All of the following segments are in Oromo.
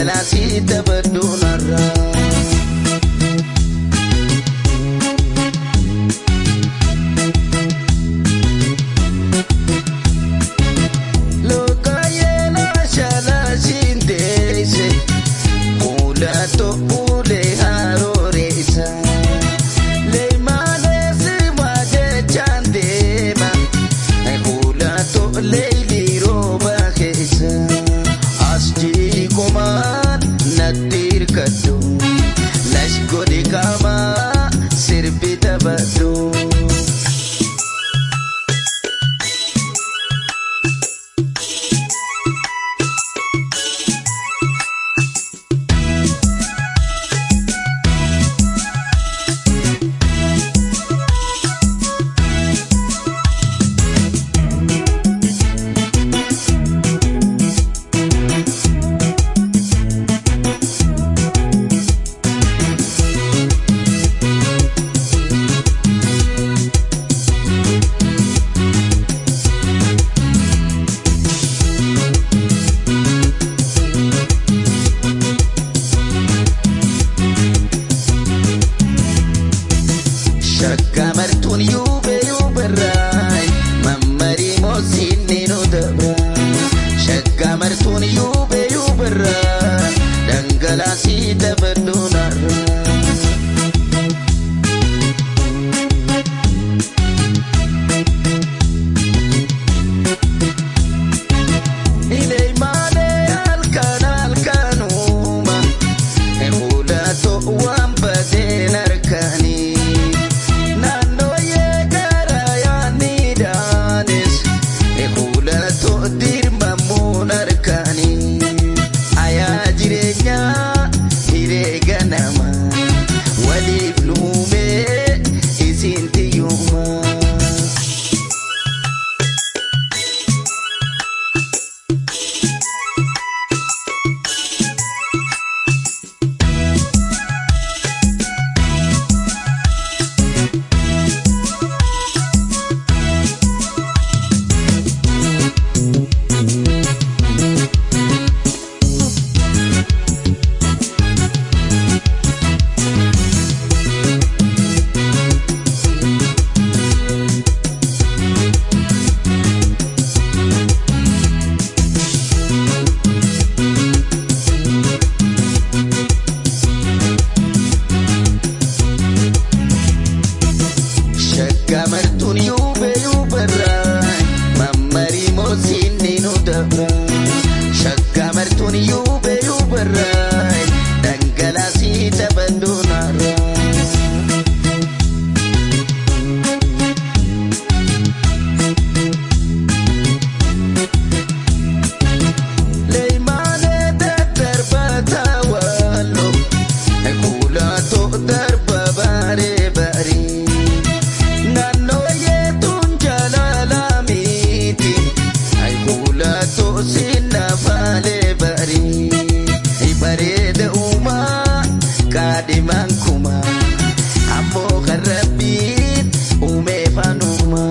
Sita berdunara Lokayena shala sindese Mula to ule haroresa Leimane simaje chandema Mula to leili roba kesa Asji koman nadir kadu Lash godi kama sirbita badu Shakamartun yube yuberai Mamari mosini no dabra Shakamartun yube yuberai Dangalasi dabadunara Ileimane alkanuma Emulato wambade narkani Shakamartun yube yuberai Mamari mosini no dabra Shakamartun yube yuberai Dangalasi dabandunara Leimane darbata wallo Ekula to darba bare bari Sina fale bari ibare da uma kadiman kuma amo karabit ume fanuma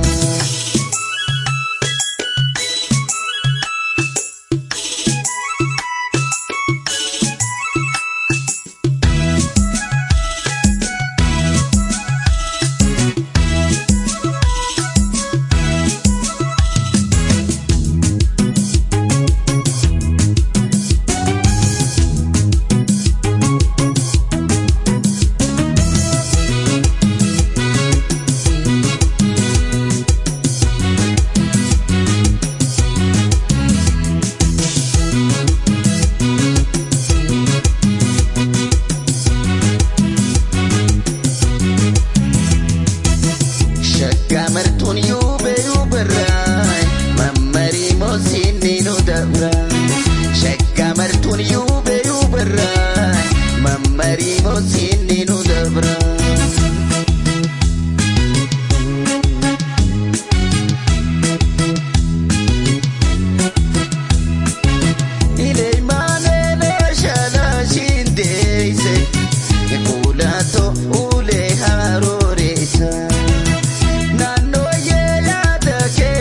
Shakamartun yube yuberai Mamari mosini no dabra Shakamartun yube yuberai Mamari mosini no dabra Ileimane na shala shindese Ekulato ule haroresa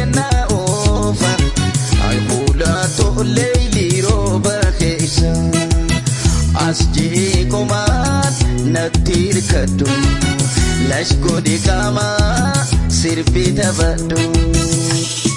Leili roba kesa hirkadhu lash godhi qaama sirbii taphadhu.